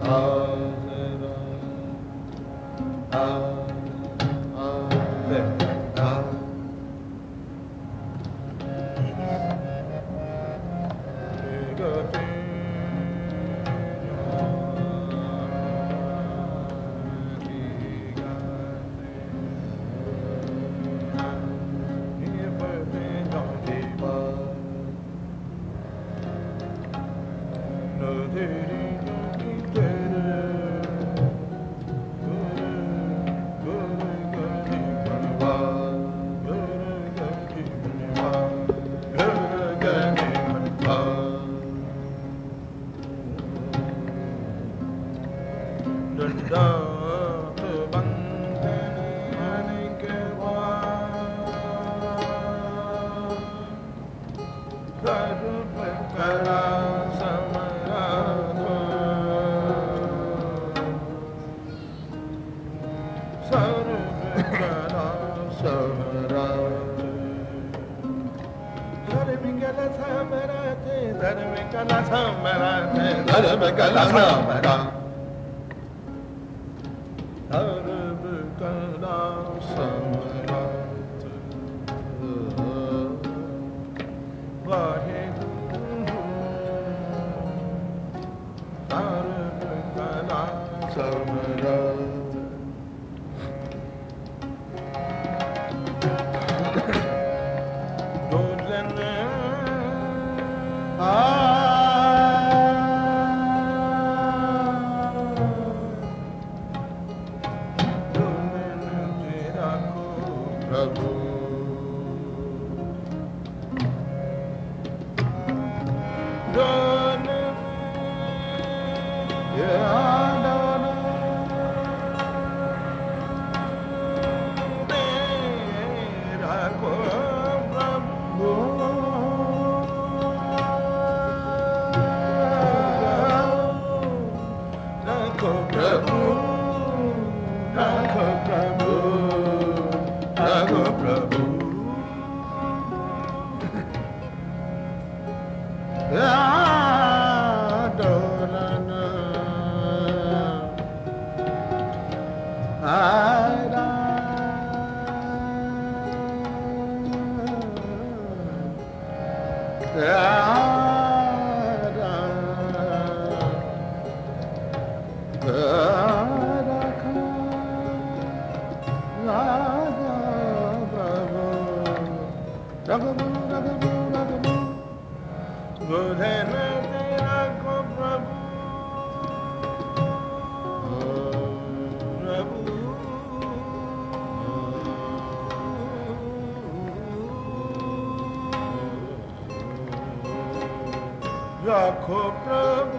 राखो प्रभु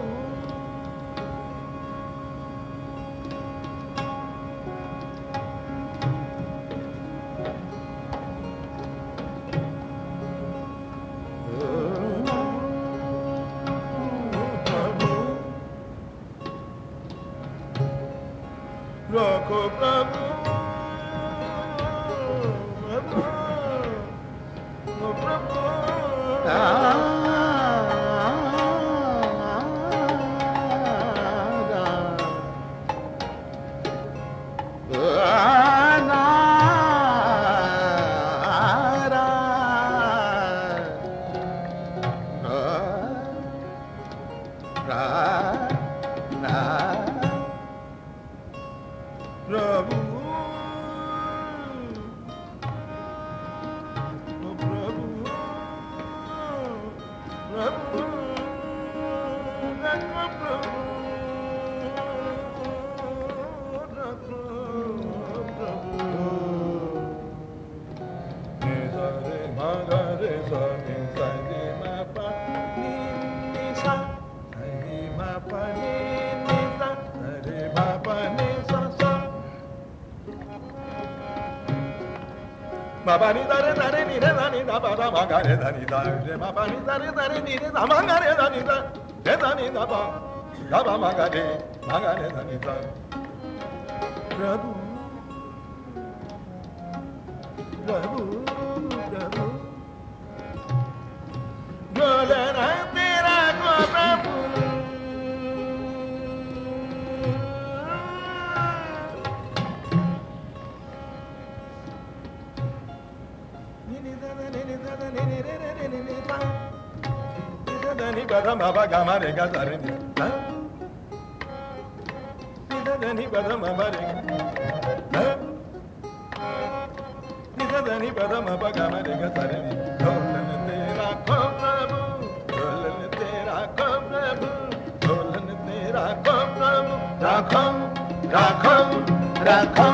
राखो प्रभु Baba ni da re da re ni re da ni da ba da ma ga re da ni da re ma ba ni da re ni re da ma ga re da ni da ni da ba ma ga re da ni da Prabhu Prabhu Prabhu Gole na tera ko Prabhu ni ba da ma ba ga ma re ga sa re ni da ni ba da ma ba re da ni ba da ma ba ga ma re ga sa re ni Dholan तेरा को प्रभु ढोलन तेरा को प्रभु ढोलन तेरा को प्रभु राखो राखो राखो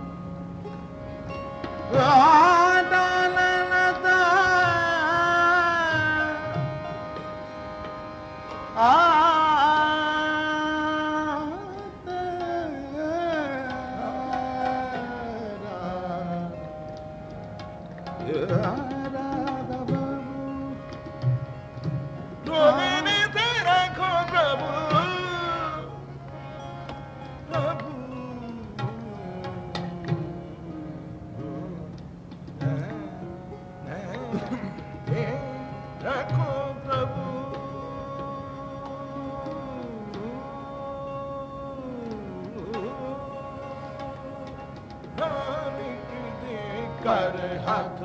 कर हाथ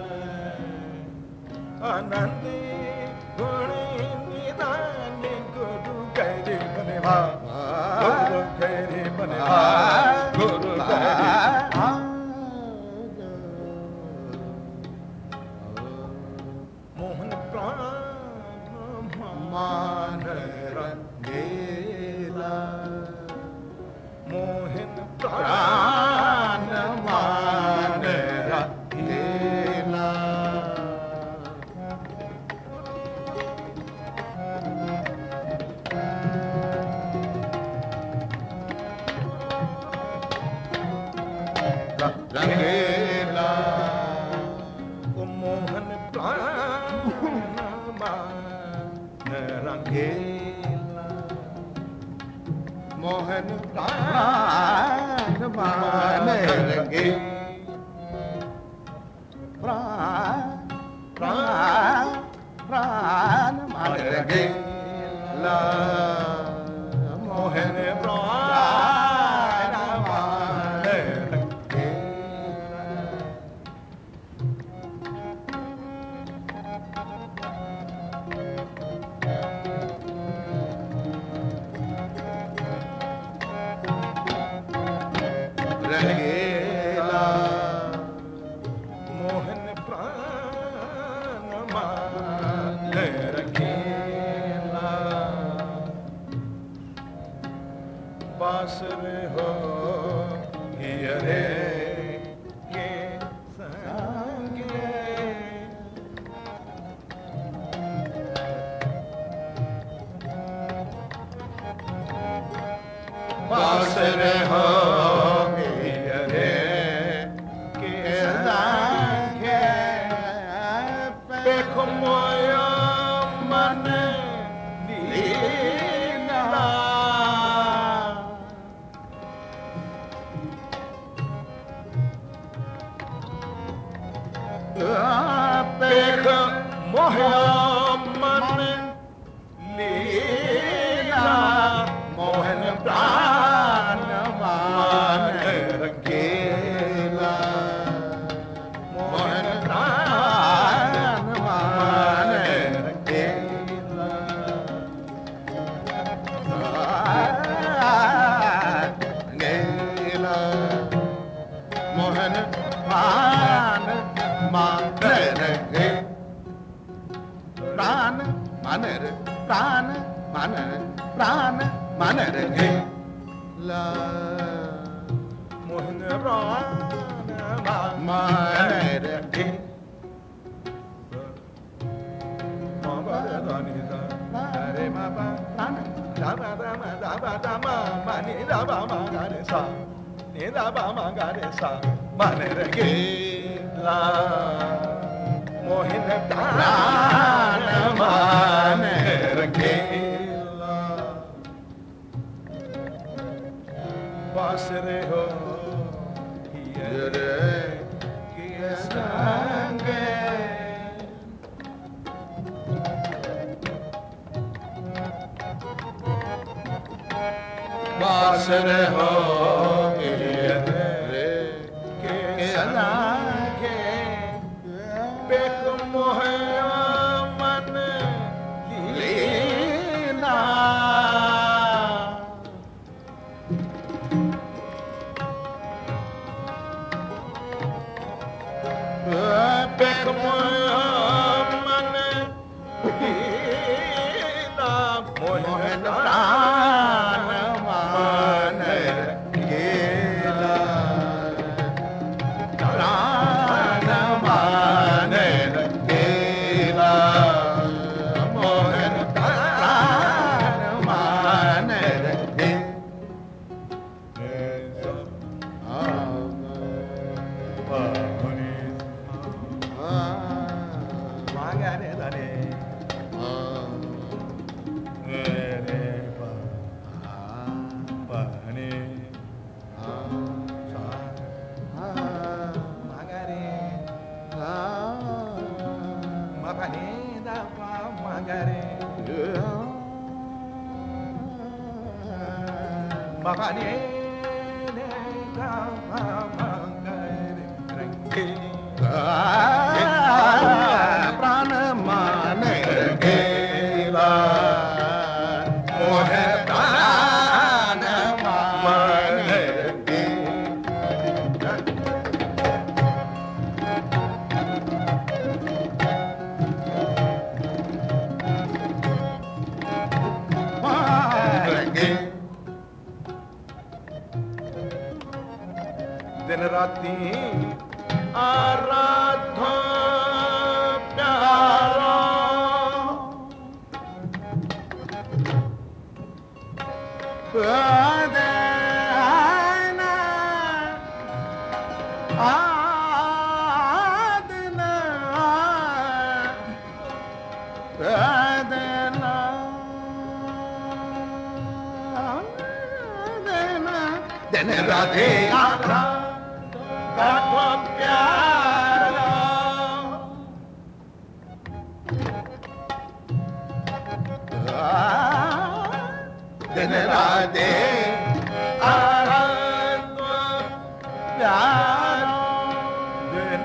आनंद गुणी निदान गुरु गैरी बने गुरु गैरी बने गुरु गैरी मोहन प्राण मान रंगेला मोहन प्राण मान रंगेला मोहन प्राण मान रंगेला मोहन प्राण मान रंगेला प्राण मान रंगेला मोहन प्राण मान रंगेला मोहन प्राण मान रंगेला बासुर हो हियरे के संगे बासुर हो मोहन प्राण मान रंगेला मोहन प्राण मान रंगेला रंगेला मोहन प्राण मान रंगे प्राण मान प्राण मान प्राण मान रंगेला मोहन प्राण मान रंगे मामा दानी दा रे मामा प्राण दा बा दा मा दा बा दा मा मा नि दा बा मा गा रे सा नि दा बा मा गा रे सा मान रंगेला मोहन प्राण मान रंगेला बासरे हो हियरे के संगे बासरे हो हियरे के संगे बेखमो ਮੋਹ ਮਨ ਲੀਨਾ ਬੇਖ ਮੋਹ ਮਨ ਲੀਨਾ ਮੋਹਨ ਪ੍ਰਾਨ ਮਾਨ ਗੇਲਾ ਪ੍ਰਾਨ ਮਾਨ ਗੇਲਾ ਮੋਹਨ ਪ੍ਰਾਨ ਮਾਨ ਗੇ ਮਾਗਰੇ ਦਰੇ ਪ੍ਰਾਨ ਮਾਨ ਗੇਲਾ ਮੋਹ ਪ੍ਰਾਨ ਮਾਨ ਗੇ ਦਿਨ ਰਾਤੀ ਆਰਾਧੋ ਪਿਆਰਾ ਆਦਨਾ ਆਦਨਾ ਆਦਨਾ ਦਿਨ ਰਾਤੇ ਆਰਾ ਰਾਧੋ ਪਿਆਰਾ ਦਿਨ ਰਾਤੇ ਆਰਾਧੋ ਪਿਆਰਾ ਦਿਨ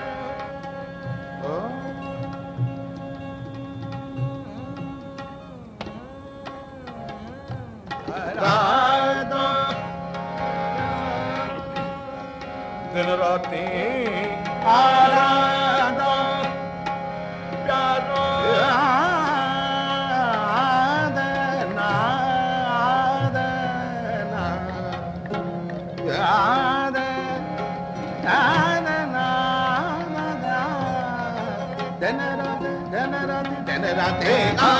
ਰਾਧੋ ਦਿਨ ਰਾਤੀ ਆਰਾਧੋ ਪਿਆਰੋ ਆਦਨਾ ਆਦਨਾ ਆਦਨਾ ਦਿਨ ਰਾਤੀ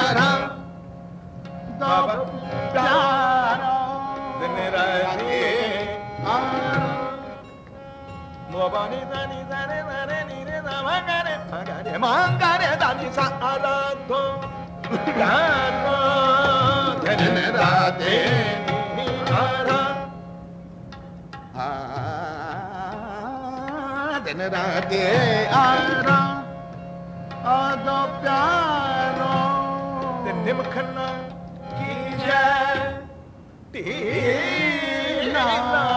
ਆਰਾਧੋ ਪਿਆਰੋ ਦਿਨ ਰਾਤੀ ਆਰਾਧੋ Mobani dani dani dani ni re na mangare dani sa aradho piano din raate ara din raate ara ado piano din nimkhna ki jai tina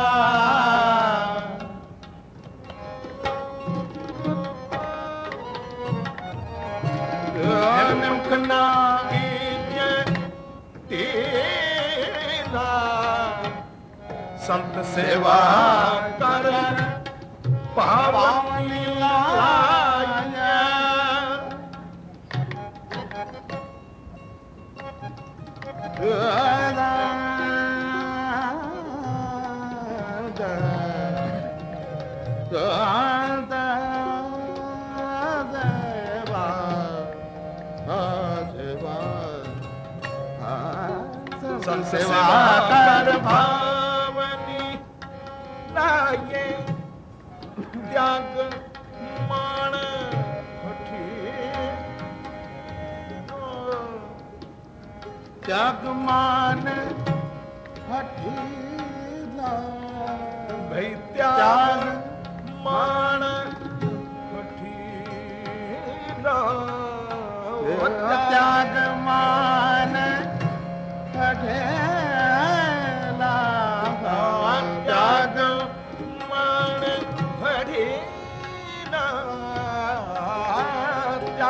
nimkhna kijai tina sant seva kar pavan ਲੀਲਾਇਆ ਸੰਤ ਸੇਵਾ ਕਰ ਭਾਵਨੀ ਲਾਏ त्याग मान हठी त्याग मान हठी भाई त्याग मान हठी त्याग मान हठे त्याग मान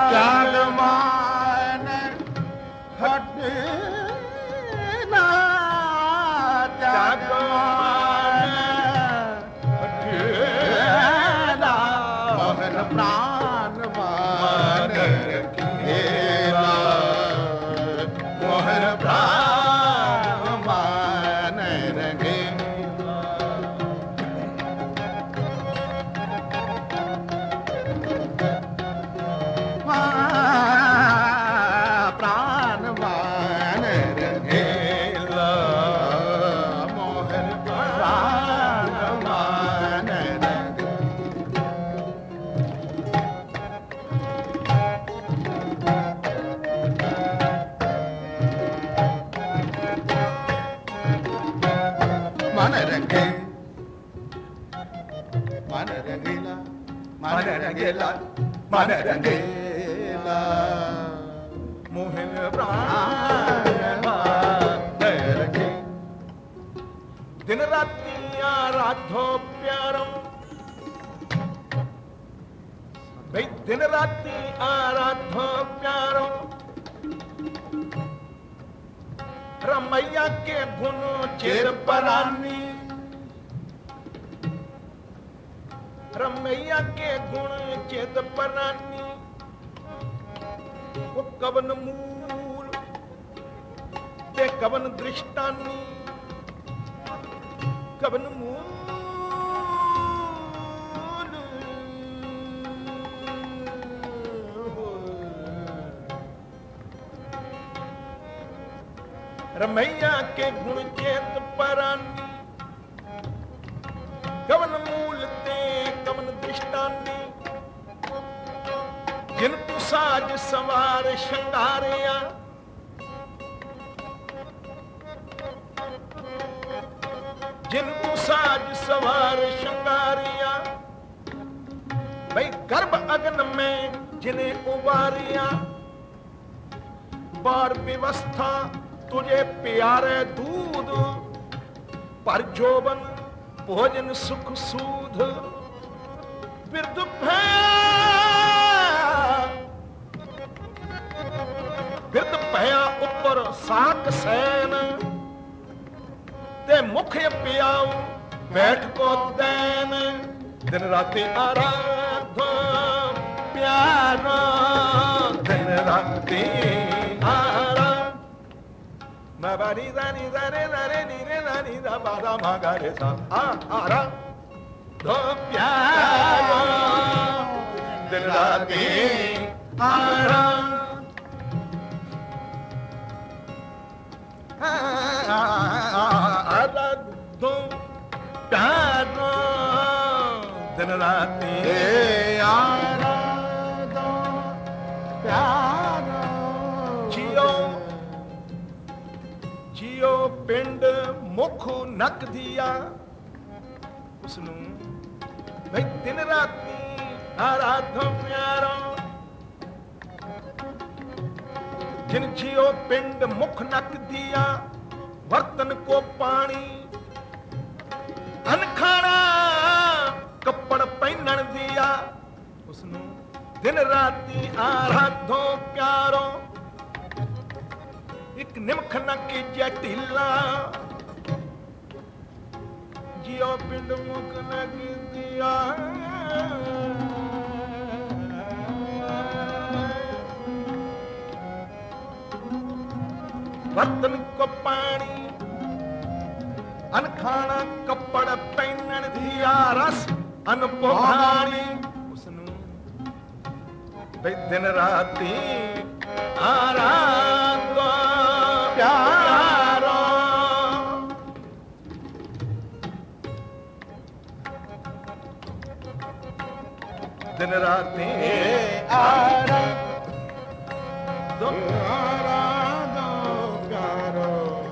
रंगेला मन रंगेला मोहन प्राण मान रंगे दिन राती आराधो प्यारो भाई दिन राती आराधो प्यारो रमैया के गुण चिर परानी रमैया के गुण चेत परानी वो कवन मूल ते कवन दृष्टानी कवन मूल रमैया के गुण चेत परानी कवन मूल ते कवन दृष्टानी जिन तू साज सवार शंगारिया जिन तू साज सवार शंगारिया भाई गर्भ अग्न में जिन्हें उबारिया बार व्यवस्था तुझे प्यारे दूध पर जोबन भोजन सुख सूध बिरद भया ऊपर साक सैन ते मुख पियाऊ बैठ को दैन दिन राती आराधो प्यारो दिन राती आरा बारी दानी दारे दारे नीरे दानी दा बादा मागारे सा आरा दो प्यारो दिन राती आरा आरा दो प्यारो दिन राती आरा दो प्यारो जियो जियो पिंड मुख नक दिया उसनू भाई दिन राती आराधो प्यारो जिन जियो पिंड मुख नक दिया बर्तन को पानी अनखाना कपड़ पहनन दिया उसनू दिन राती आराधो प्यारो एक निमख नक जटिला जियो पिंड मुख नक दिया बर्तन को पानी अनखाना कपड़ पहनन दिया रस अनपोखानी उसनू भाई दिन राती आराधो प्यारो दिन राती आराधो प्यारो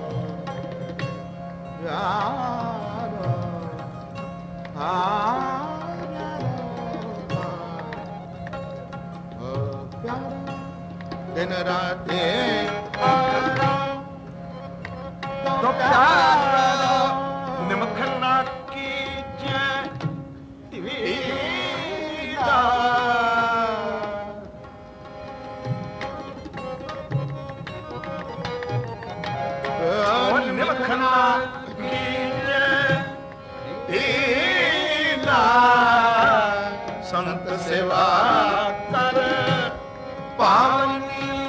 दिन राते तो प्यारो निमख नाकी जय निमख नाकी जय संत सेवा कर पावन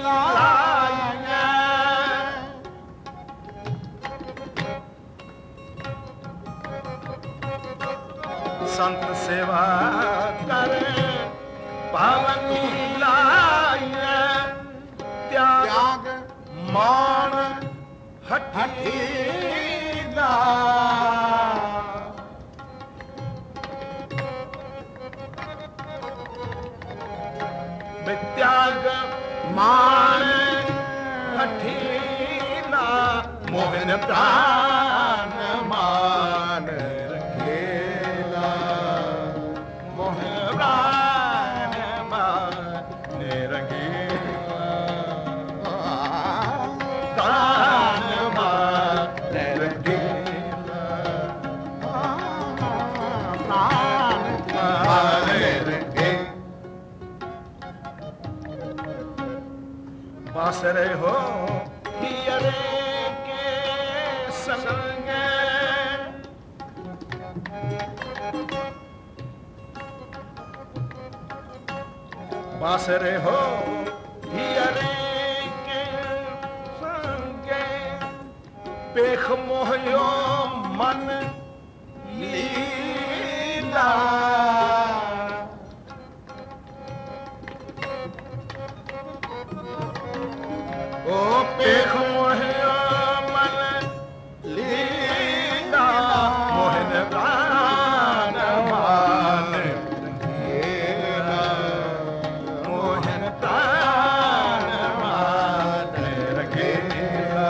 संत सेवा कर पावन लाय त्याग मान हठीला त्याग मान हठीला मोहन प्राण मान रखेला मोहन प्राण बासरे हो हियरे के संग बासरे हो हियरे के संग बेख मोहयो मन लीला ओ पेख मोहयो मन लीला मोहन प्राण मान रंगीला मोहन प्राण मान रंगीला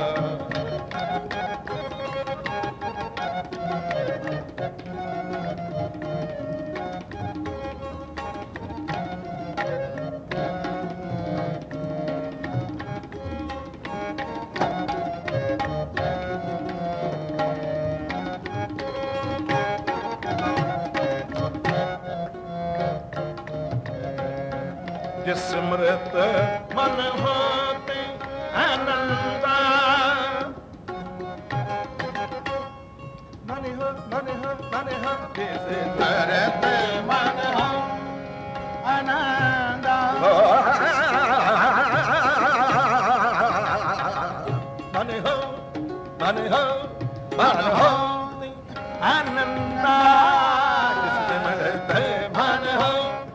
स्मृत मन होते आनंदा मन हो जैसे तरते मन हो आनंदा मन हो आनंदा स्मृत मन हो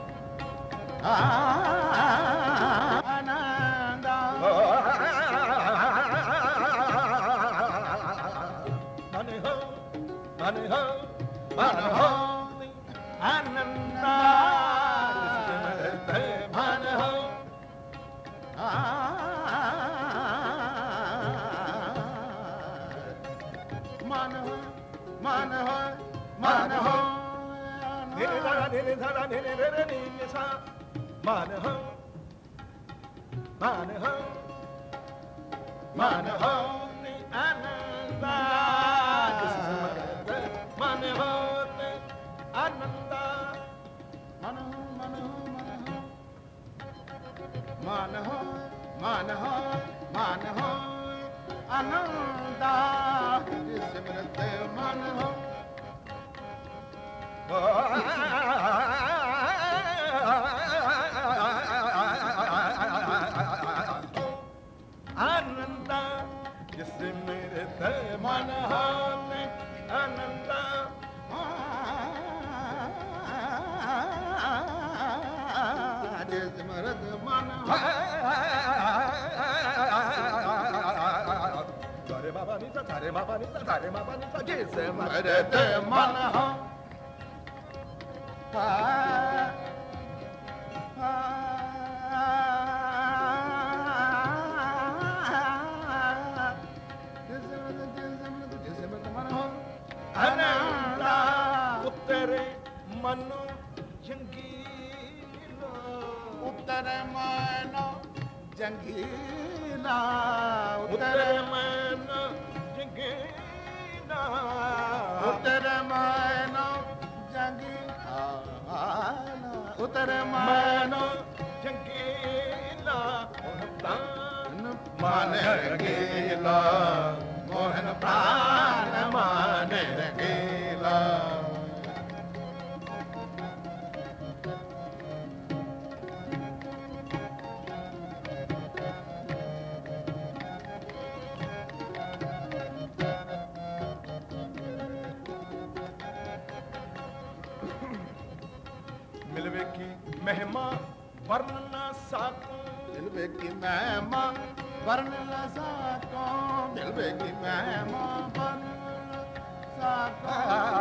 मिलवे की महिमा वर्णना साको मिलवे की महिमा वर्णना साको मिलवे की महिमा वर्णना साको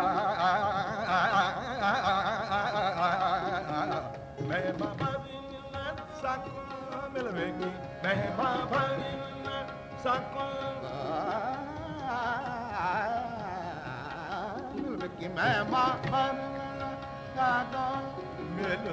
महिमा वर्णना साको मिलवे की महिमा वर्णना साको मिलवे की महिमा वर्णना साको मिल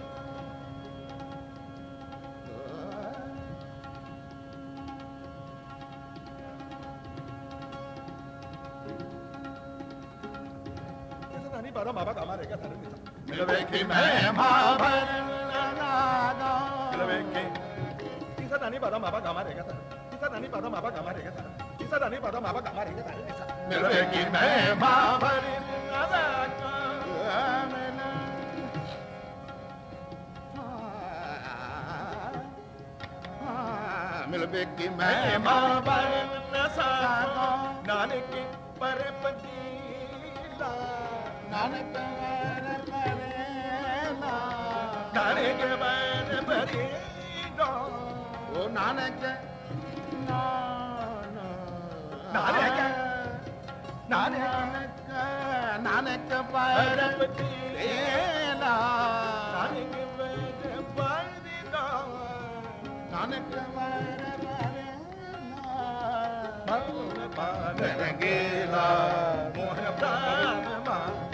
para mama kamare ka thare nita milve ki main ma bharna ga milve ki isa da ni ba da ma ba ga ma re ga da isa da ni ba da ma ba ga ma re ga da isa da ni ba da ma ba ga ma re ga da ਮਿਲਵੇ ਕੀ ਮੈਂ ਮਾਂ ਭਰੀ ਨਾ Millway ਕੀ ਮੈਂ ਮਾਂ ਭਰੀ ਨਾ ਸਾਗੋ ਨਾਨਕ ਪਰ ਪਤੀਲਾ ਨਾਨਕ ਵਰ ਪਰੇਲਾ ਨਾਨਕ ਵਰ ਪਰੇਲਾ ਉਹ ਨਾਨਕ ਨਾਨਕ ਨਾਨਕ ਨਾਨਕ ਪਰਪਤੀ ਲਾ ਨਾਨਕ ਵਰ ਪਰਦੀਨਾ ਨਾਨਕ ਵਰ ਪਰੇਲਾ ਮਨ ਪਾਨ ਰੰਗੇਲਾ ਮੋਹ ਪ੍ਰਾਨ ਮਾਨ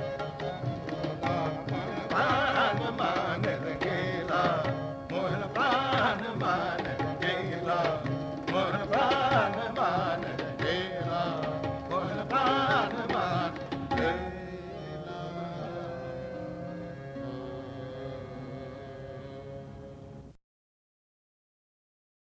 ਪਾਨ ਮਾਨ ਰੰਗੇਲਾ ਮੋਹ ਪ੍ਰਾਨ ਮਾਨ